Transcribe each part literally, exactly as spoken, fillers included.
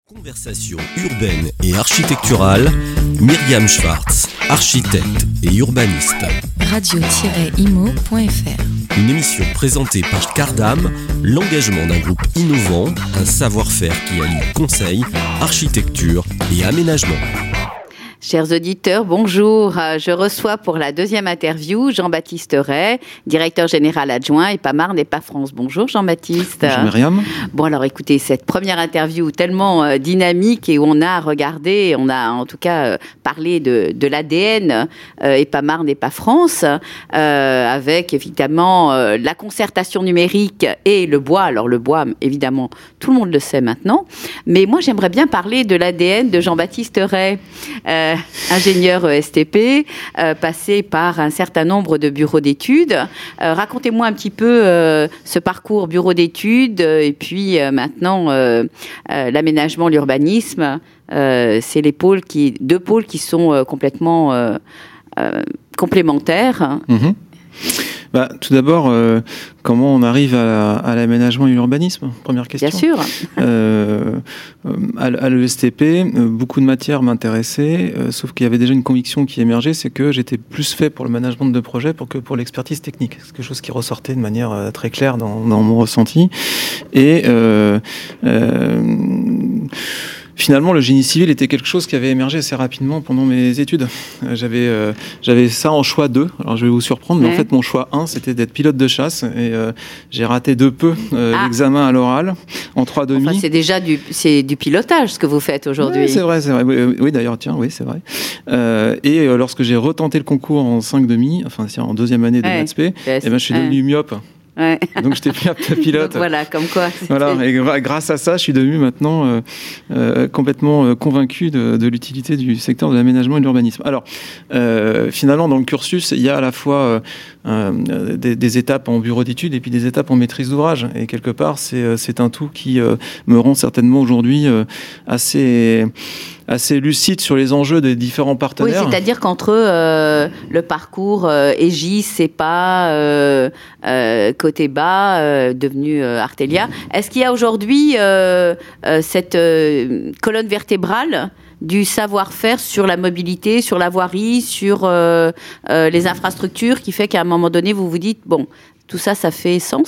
Conversation urbaine et architecturale, Myriam Schwartz, architecte et urbaniste. radio tiret imo point f r. Une émission présentée par Cardam, l'engagement d'un groupe innovant, un savoir-faire qui allie conseil, architecture et aménagement. Chers auditeurs, bonjour. Je reçois pour la deuxième interview Jean-Baptiste Ray, directeur général adjoint EPA Marne EPA France. Bonjour Jean-Baptiste. Bonjour Myriam. Bon alors écoutez, cette première interview tellement euh, dynamique et où on a regardé, on a en tout cas euh, parlé de, de l'A D N euh, EPA Marne EPA France, euh, avec évidemment euh, la concertation numérique et le bois. Alors le bois, évidemment, tout le monde le sait maintenant. Mais moi j'aimerais bien parler de l'A D N de Jean-Baptiste Ray. Euh, ingénieur E S T P, euh, passé par un certain nombre de bureaux d'études. Euh, racontez-moi un petit peu euh, ce parcours bureau d'études euh, et puis euh, maintenant euh, euh, l'aménagement, l'urbanisme. Euh, c'est les pôles qui, deux pôles qui sont euh, complètement euh, euh, complémentaires. Mmh. Bah, tout d'abord, euh, comment on arrive à, la, à l'aménagement et l'urbanisme ? Première question. Bien sûr. Euh, à, à l'E S T P, beaucoup de matières m'intéressaient, euh, sauf qu'il y avait déjà une conviction qui émergeait, c'est que j'étais plus fait pour le management de projet pour que pour l'expertise technique. C'est quelque chose qui ressortait de manière euh, très claire dans, dans mon ressenti. Et euh, euh, finalement, le génie civil était quelque chose qui avait émergé assez rapidement pendant mes études. J'avais, euh, j'avais ça en choix deux. Alors, je vais vous surprendre, mais ouais. En fait, mon choix un, c'était d'être pilote de chasse. Et euh, j'ai raté de peu euh, ah. l'examen à l'oral en trois demi. Enfin, c'est déjà du, c'est du pilotage, ce que vous faites aujourd'hui. Ouais, c'est vrai, c'est vrai. Oui, oui, d'ailleurs, tiens, oui, c'est vrai. Euh, et euh, lorsque j'ai retenté le concours en cinq demi, enfin, c'est en deuxième année de ouais. Maths P, eh ben, je suis devenu ouais. myope. Ouais. Donc j'étais pilote. Donc voilà, comme quoi. C'était... Voilà, et grâce à ça, je suis devenu maintenant euh, euh, complètement euh, convaincu de, de l'utilité du secteur de l'aménagement et de l'urbanisme. Alors, euh, finalement, dans le cursus, il y a à la fois euh, euh, des, des étapes en bureau d'études et puis des étapes en maîtrise d'ouvrage. Et quelque part, c'est, c'est un tout qui euh, me rend certainement aujourd'hui euh, assez... assez lucide sur les enjeux des différents partenaires. Oui, c'est-à-dire qu'entre euh, le parcours euh, Aegis, EPA, euh, euh, côté bas, euh, devenu euh, Artelia, est-ce qu'il y a aujourd'hui euh, euh, cette euh, colonne vertébrale du savoir-faire sur la mobilité, sur la voirie, sur euh, euh, les infrastructures, qui fait qu'à un moment donné, vous vous dites, bon, tout ça, ça fait sens ?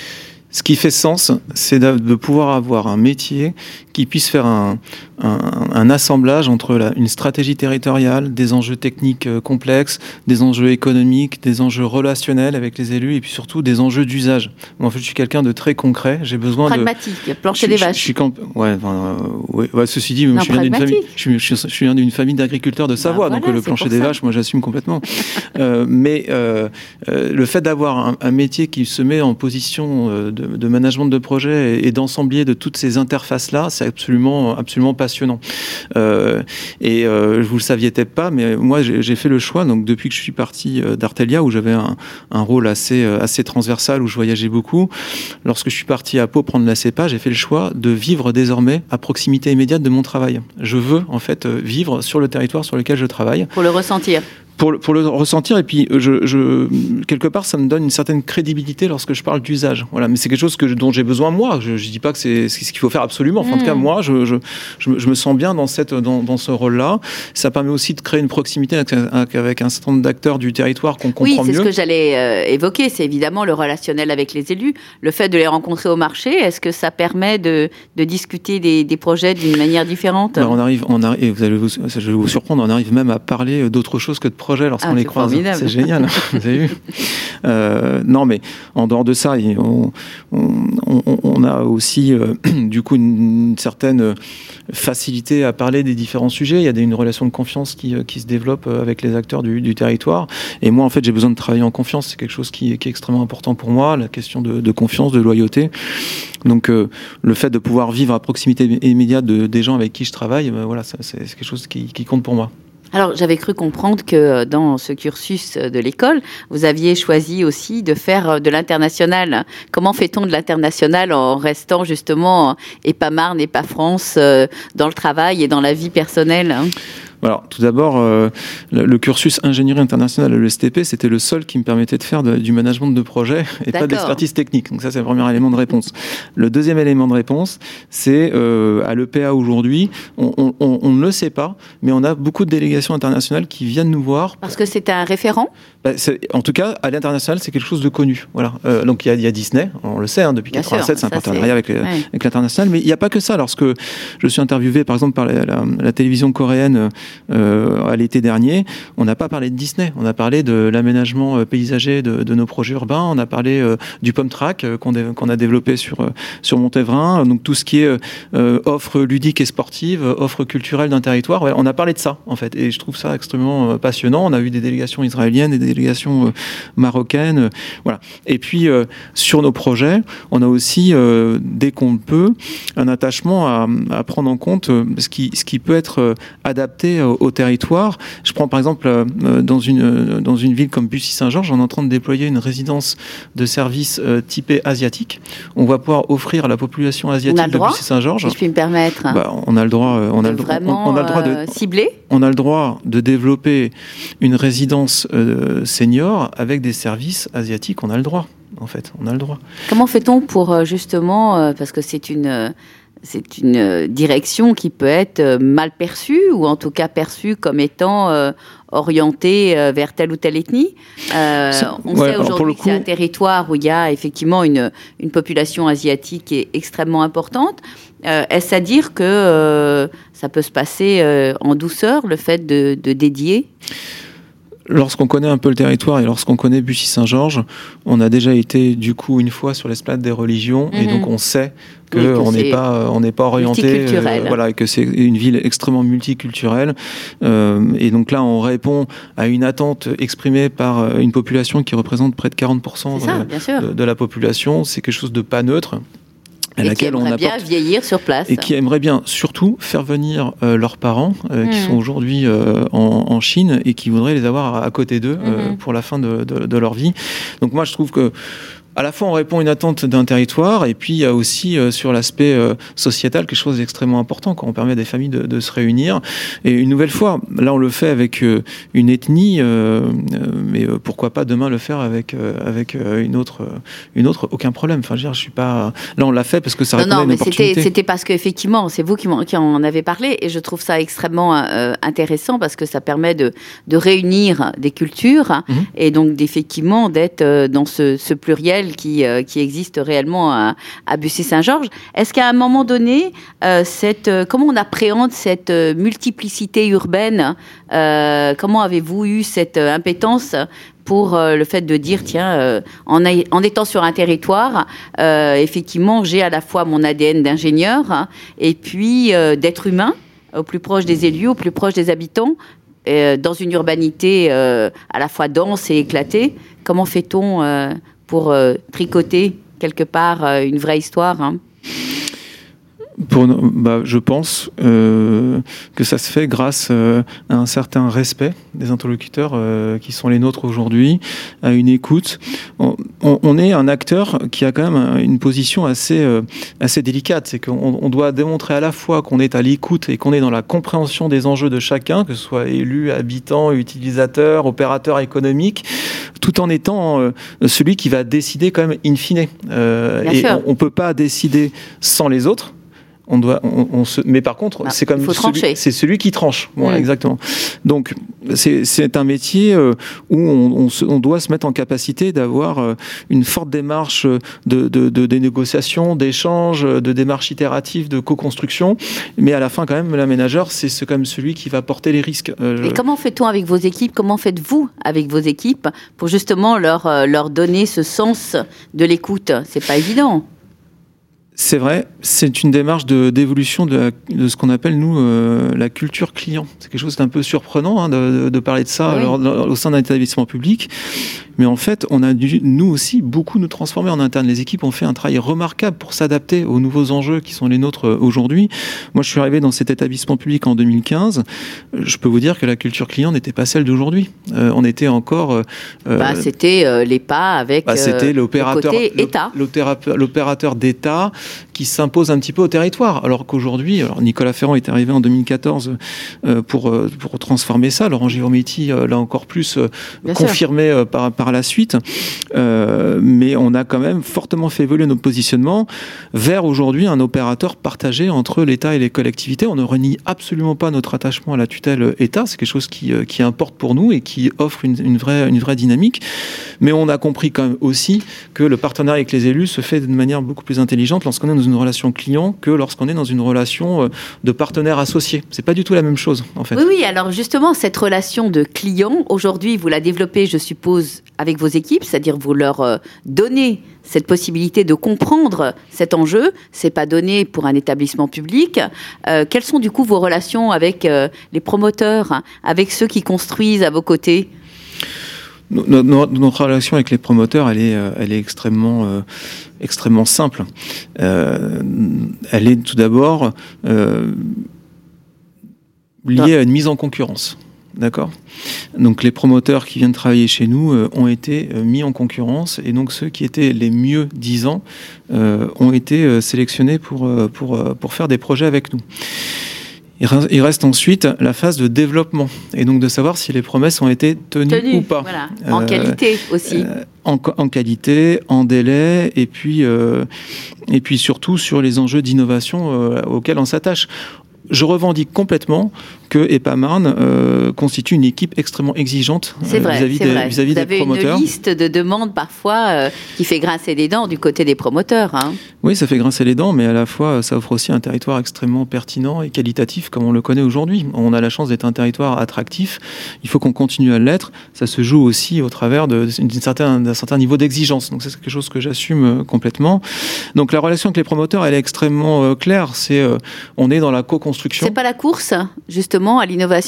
Ce qui fait sens, c'est de pouvoir avoir un métier qui puisse faire un, un, un assemblage entre la, une stratégie territoriale, des enjeux techniques euh, complexes, des enjeux économiques, des enjeux relationnels avec les élus et puis surtout des enjeux d'usage. Moi, en fait, je suis quelqu'un de très concret. J'ai besoin pragmatique, de... Pragmatique, plancher des vaches. Je, je suis camp... ouais, enfin, euh, ouais, ouais, ceci dit, non, je, suis d'une famille, je, je, je suis d'une famille d'agriculteurs de Savoie, bah, voilà, donc le plancher des ça. vaches, moi, j'assume complètement. euh, mais euh, euh, le fait d'avoir un, un métier qui se met en position euh, de, de management de projet et, et d'ensemblier de toutes ces interfaces-là, c'est absolument, absolument passionnant. Euh, et euh, vous le saviez peut-être pas, mais moi j'ai, j'ai fait le choix, donc depuis que je suis parti d'Artelia, où j'avais un, un rôle assez, assez transversal, où je voyageais beaucoup, lorsque je suis parti à Pau prendre la CEPA, j'ai fait le choix de vivre désormais à proximité immédiate de mon travail. Je veux en fait vivre sur le territoire sur lequel je travaille. Pour le ressentir. Pour le, pour le ressentir, et puis je, je, quelque part ça me donne une certaine crédibilité lorsque je parle d'usage. Voilà, mais c'est quelque chose que, dont j'ai besoin moi. Je ne dis pas que c'est, c'est ce qu'il faut faire absolument. Enfin, mmh. En tout cas, moi, je, je, je, je me sens bien dans, cette, dans, dans ce rôle-là. Ça permet aussi de créer une proximité avec, avec un certain nombre d'acteurs du territoire qu'on comprend mieux. Oui, c'est mieux. Ce que j'allais euh, évoquer. C'est évidemment le relationnel avec les élus, le fait de les rencontrer au marché. Est-ce que ça permet de, de discuter des, des projets d'une manière différente ? Alors, on arrive, on arrive, et vous allez vous, je vais vous surprendre, on arrive même à parler d'autre chose que de projets lorsqu'on ah, les croise. Formidable. C'est génial, vous avez vu. Euh, non, mais en dehors de ça, on, on, on, on a aussi euh, du coup une, une certaine facilité à parler des différents sujets. Il y a des, une relation de confiance qui, qui se développe avec les acteurs du, du territoire. Et moi, en fait, j'ai besoin de travailler en confiance. C'est quelque chose qui, qui est extrêmement important pour moi, la question de, de confiance, de loyauté. Donc, euh, le fait de pouvoir vivre à proximité immédiate de, des gens avec qui je travaille, ben, voilà, ça, c'est, c'est quelque chose qui, qui compte pour moi. Alors, j'avais cru comprendre que dans ce cursus de l'école, vous aviez choisi aussi de faire de l'international. Comment fait-on de l'international en restant justement EPA Marne, EPA France dans le travail et dans la vie personnelle ? Alors, tout d'abord, euh, le, le cursus ingénierie internationale à l'E S T P, c'était le seul qui me permettait de faire de, du management de projet et D'accord. pas d'expertise technique. Donc ça, c'est le premier élément de réponse. Le deuxième élément de réponse, c'est euh, à l'E P A aujourd'hui, on, on, on, on ne le sait pas, mais on a beaucoup de délégations internationales qui viennent nous voir. Parce que c'est un référent ? Bah, en tout cas, à l'international, c'est quelque chose de connu. Voilà. Euh, donc il y, y a Disney, on le sait, hein, depuis quatre-vingt-sept, c'est un partenariat avec, ouais. avec l'international, mais il n'y a pas que ça. Lorsque je suis interviewé, par exemple, par la, la, la télévision coréenne euh, à l'été dernier, on n'a pas parlé de Disney, on a parlé de l'aménagement paysager de, de nos projets urbains, on a parlé euh, du Pump Track euh, qu'on, dé, qu'on a développé sur, euh, sur Montévrain, donc tout ce qui est euh, offre ludique et sportive, offre culturelle d'un territoire, ouais, on a parlé de ça, en fait, et je trouve ça extrêmement euh, passionnant. On a eu des délégations israéliennes, des délégations euh, marocaines, euh, voilà. Et puis, euh, sur nos projets, on a aussi, euh, dès qu'on le peut, un attachement à, à prendre en compte euh, ce, qui, ce qui peut être euh, adapté au, au territoire. Je prends par exemple euh, dans, une, euh, dans une ville comme Bussy-Saint-Georges, on est en train de déployer une résidence de services euh, typée asiatique. On va pouvoir offrir à la population asiatique de Bussy-Saint-Georges. Si je puis me permettre. Bah, on a le droit, euh, on a le droit, on, on a le droit de euh, cibler. On a le droit de développer une résidence euh, senior avec des services asiatiques. On a le droit. En fait, on a le droit. Comment fait-on pour justement, parce que c'est une, c'est une direction qui peut être mal perçue, ou en tout cas perçue comme étant euh, orientée vers telle ou telle ethnie. Euh, on ouais, sait aujourd'hui que coup... c'est un territoire où il y a effectivement une, une population asiatique qui est extrêmement importante. Euh, est-ce à dire que euh, ça peut se passer euh, en douceur, le fait de, de dédier ? Lorsqu'on connaît un peu le territoire et lorsqu'on connaît Bussy-Saint-Georges, on a déjà été du coup une fois sur l'esplanade des religions, mmh. et donc on sait que oui, on n'est pas on n'est pas orienté, euh, voilà, que c'est une ville extrêmement multiculturelle, euh, et donc là on répond à une attente exprimée par une population qui représente près de quarante pour cent ça, de, de, de la population. C'est quelque chose de pas neutre. À et laquelle qui aimerait on bien vieillir sur place. Et qui aimerait bien surtout faire venir euh, leurs parents, euh, mmh. qui sont aujourd'hui euh, en, en Chine, et qui voudraient les avoir à, à côté d'eux euh, mmh. pour la fin de, de, de leur vie. Donc moi je trouve que à la fois on répond à une attente d'un territoire, et puis il y a aussi euh, sur l'aspect euh, sociétal quelque chose d'extrêmement important quand on permet à des familles de, de se réunir. Et une nouvelle fois, là on le fait avec euh, une ethnie, euh, mais euh, pourquoi pas demain le faire avec euh, avec euh, une autre euh, une autre aucun problème. Enfin je veux dire, je suis pas là on l'a fait parce que ça répondait à une opportunité. Non non, mais c'était c'était parce qu'effectivement c'est vous qui, qui en avez parlé, et je trouve ça extrêmement euh, intéressant parce que ça permet de de réunir des cultures, mmh. et donc effectivement d'être euh, dans ce, ce pluriel Qui, euh, qui existe réellement à, à Bussy-Saint-Georges. Est-ce qu'à un moment donné, euh, cette, euh, comment on appréhende cette euh, multiplicité urbaine, euh, comment avez-vous eu cette euh, impétence pour euh, le fait de dire, tiens, euh, en, a, en étant sur un territoire, euh, effectivement, j'ai à la fois mon A D N d'ingénieur, hein, et puis euh, d'être humain, au plus proche des élus, au plus proche des habitants, euh, dans une urbanité euh, à la fois dense et éclatée. Comment fait-on euh, pour euh, tricoter quelque part euh, une vraie histoire, hein. Pour, bah, je pense euh, que ça se fait grâce euh, à un certain respect des interlocuteurs euh, qui sont les nôtres aujourd'hui, à une écoute. On, on, on est un acteur qui a quand même une position assez, euh, assez délicate. C'est qu'on on doit démontrer à la fois qu'on est à l'écoute et qu'on est dans la compréhension des enjeux de chacun, que ce soit élus, habitants, utilisateurs, opérateurs économiques, tout en étant euh, celui qui va décider quand même in fine. Euh, et on ne peut pas décider sans les autres. On doit, on, on se, mais par contre, bah, c'est comme celui, c'est celui qui tranche. Voilà, mmh. exactement. Donc, c'est, c'est un métier euh, où on, on, se, on doit se mettre en capacité d'avoir euh, une forte démarche de, de, de, de négociation, d'échange, de démarche itérative, de co-construction. Mais à la fin, quand même, l'aménageur, c'est ce, quand même celui qui va porter les risques. Euh, Et je... comment fait-on avec vos équipes ? Comment faites-vous avec vos équipes pour justement leur, euh, leur donner ce sens de l'écoute ? C'est pas évident. C'est vrai, c'est une démarche de, d'évolution de, la, de ce qu'on appelle, nous, euh, la culture client. C'est quelque chose d'un peu surprenant, hein, de, de parler de ça oui. alors, au sein d'un établissement public. Mais en fait, on a dû, nous aussi, beaucoup nous transformer en interne. Les équipes ont fait un travail remarquable pour s'adapter aux nouveaux enjeux qui sont les nôtres aujourd'hui. Moi, je suis arrivé dans cet établissement public en deux mille quinze. Je peux vous dire que la culture client n'était pas celle d'aujourd'hui. Euh, on était encore... Euh, bah, c'était euh, l'E P A avec bah, c'était l'opérateur, le côté État. L'opérateur d'État qui s'impose un petit peu au territoire. Alors qu'aujourd'hui, alors Nicolas Ferrand est arrivé en deux mille quatorze euh, pour, euh, pour transformer ça. Laurent Girometti euh, l'a encore plus euh, confirmé euh, par, par la suite. Euh, mais on a quand même fortement fait évoluer notre positionnement vers aujourd'hui un opérateur partagé entre l'État et les collectivités. On ne renie absolument pas notre attachement à la tutelle État. C'est quelque chose qui, euh, qui importe pour nous et qui offre une, une, vraie, une vraie dynamique. Mais on a compris quand même aussi que le partenariat avec les élus se fait de manière beaucoup plus intelligente lorsqu'on est dans une relation client que lorsqu'on est dans une relation de partenaire associé. C'est pas du tout la même chose, en fait. Oui, oui. Alors justement, cette relation de client, aujourd'hui, vous la développez, je suppose, avec vos équipes, c'est-à-dire vous leur donnez cette possibilité de comprendre cet enjeu. C'est pas donné pour un établissement public. Euh, quelles sont du coup vos relations avec euh, les promoteurs, hein, avec ceux qui construisent à vos côtés ? Notre, notre relation avec les promoteurs, elle est, elle est extrêmement, euh, extrêmement simple. Euh, elle est tout d'abord euh, liée à une mise en concurrence. D'accord ? Donc les promoteurs qui viennent travailler chez nous euh, ont été euh, mis en concurrence et donc ceux qui étaient les mieux disants euh, ont été euh, sélectionnés pour, euh, pour, euh, pour faire des projets avec nous. Il reste ensuite la phase de développement et donc de savoir si les promesses ont été tenues Tenu, ou pas. Voilà. En euh, qualité aussi. Euh, en, en qualité, en délai et puis, euh, et puis surtout sur les enjeux d'innovation euh, auxquels on s'attache. Je revendique complètement que EPAMarne euh, constitue une équipe extrêmement exigeante c'est vrai, vis-à-vis, c'est des, vrai. vis-à-vis Vous des promoteurs. Vous avez une liste de demandes parfois euh, qui fait grincer les dents du côté des promoteurs. Hein. Oui, ça fait grincer les dents, mais à la fois, ça offre aussi un territoire extrêmement pertinent et qualitatif comme on le connaît aujourd'hui. On a la chance d'être un territoire attractif. Il faut qu'on continue à l'être. Ça se joue aussi au travers de, d'une certaine, d'un certain niveau d'exigence. Donc c'est quelque chose que j'assume complètement. Donc la relation avec les promoteurs, elle est extrêmement euh, claire. C'est, euh, on est dans la co-construction. C'est pas la course, justement, à l'innovation ?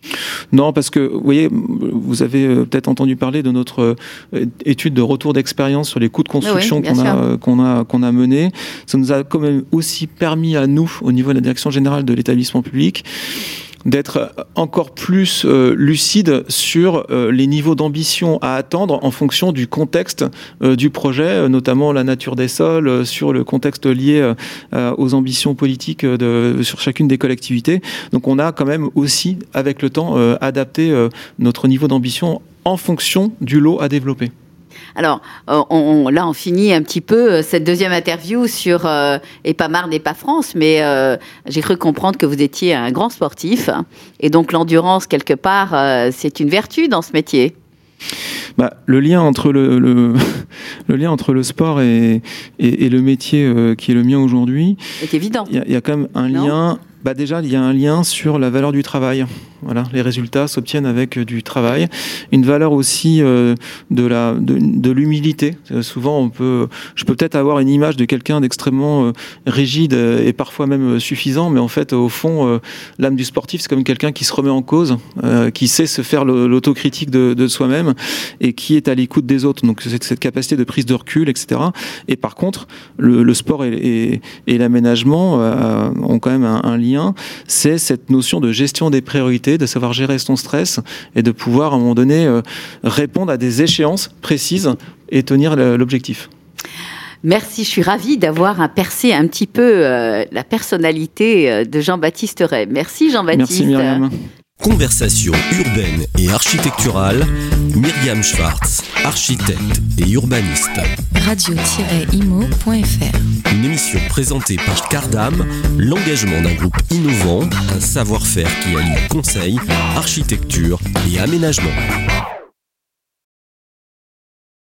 Non, parce que, vous voyez, vous avez peut-être entendu parler de notre étude de retour d'expérience sur les coûts de construction oui, qu'on, a, qu'on, a, qu'on a menée. Ça nous a quand même aussi permis à nous, au niveau de la direction générale de l'établissement public, d'être encore plus euh, lucide sur euh, les niveaux d'ambition à attendre en fonction du contexte euh, du projet, euh, notamment la nature des sols, euh, sur le contexte lié euh, aux ambitions politiques de, sur chacune des collectivités. Donc on a quand même aussi, avec le temps, euh, adapté euh, notre niveau d'ambition en fonction du lot à développer. Alors, on, on, là, on finit un petit peu cette deuxième interview sur euh, EPAMarne et pas France, mais euh, j'ai cru comprendre que vous étiez un grand sportif. Et donc, l'endurance, quelque part, euh, c'est une vertu dans ce métier. Bah, le lien entre le, le, le lien entre le sport et, et, et le métier euh, qui est le mien aujourd'hui est évident. Il y, y a quand même un non lien. Bah déjà, il y a un lien sur la valeur du travail. Voilà, les résultats s'obtiennent avec du travail. Une valeur aussi euh, de la de, de l'humilité. Souvent, on peut, je peux peut-être avoir une image de quelqu'un d'extrêmement euh, rigide et parfois même suffisant, mais en fait, au fond, euh, l'âme du sportif, c'est comme quelqu'un qui se remet en cause, euh, qui sait se faire le, l'autocritique de, de soi-même et qui est à l'écoute des autres. Donc, c'est cette capacité de prise de recul, et cetera. Et par contre, le, le sport et, et, et l'aménagement euh, ont quand même un, un lien. C'est cette notion de gestion des priorités, de savoir gérer son stress et de pouvoir à un moment donné euh, répondre à des échéances précises et tenir l'objectif. Merci, je suis ravie d'avoir percé un petit peu euh, la personnalité de Jean-Baptiste Ray. Merci Jean-Baptiste. Merci Myriam. Conversation urbaine et architecturale, Myriam Schwartz, architecte et urbaniste. radio tiret imo point f r. Une émission présentée par Cardam, l'engagement d'un groupe innovant, un savoir-faire qui allie conseil, architecture et aménagement.